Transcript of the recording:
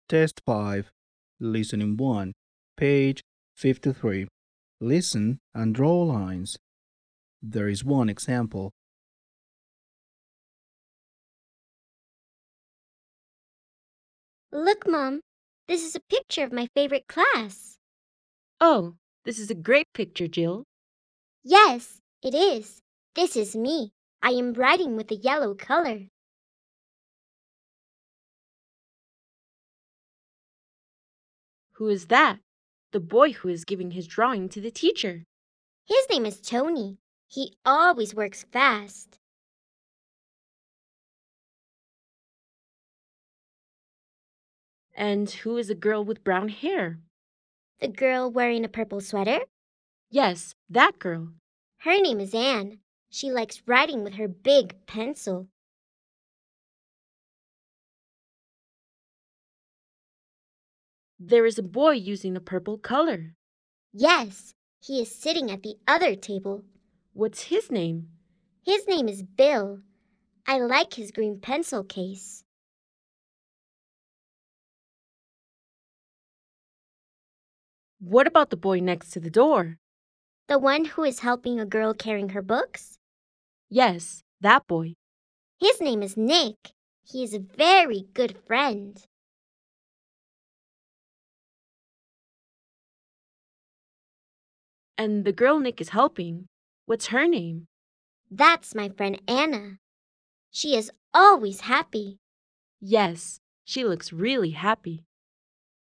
Test 5, Listening 1, page 53. Listen and draw lines. There is one example. Look, Mom. This is a picture of my favorite class. Oh, this is a great picture, Jill. Yes, it is. This is me. I am writing with a yellow color. Who is that? The boy who is giving his drawing to the teacher. His name is Tony. He always works fast. And who is the girl with brown hair? The girl wearing a purple sweater? Yes, that girl. Her name is Anne. She likes writing with her big pencil. There is a boy using a purple color. Yes, he is sitting at the other table. What's his name? His name is Bill. I like his green pencil case. What about the boy next to the door? The one who is helping a girl carrying her books? Yes, that boy. His name is Nick. He is a very good friend. And the girl Nick is helping. What's her name? That's my friend Anna. She is always happy. Yes, she looks really happy.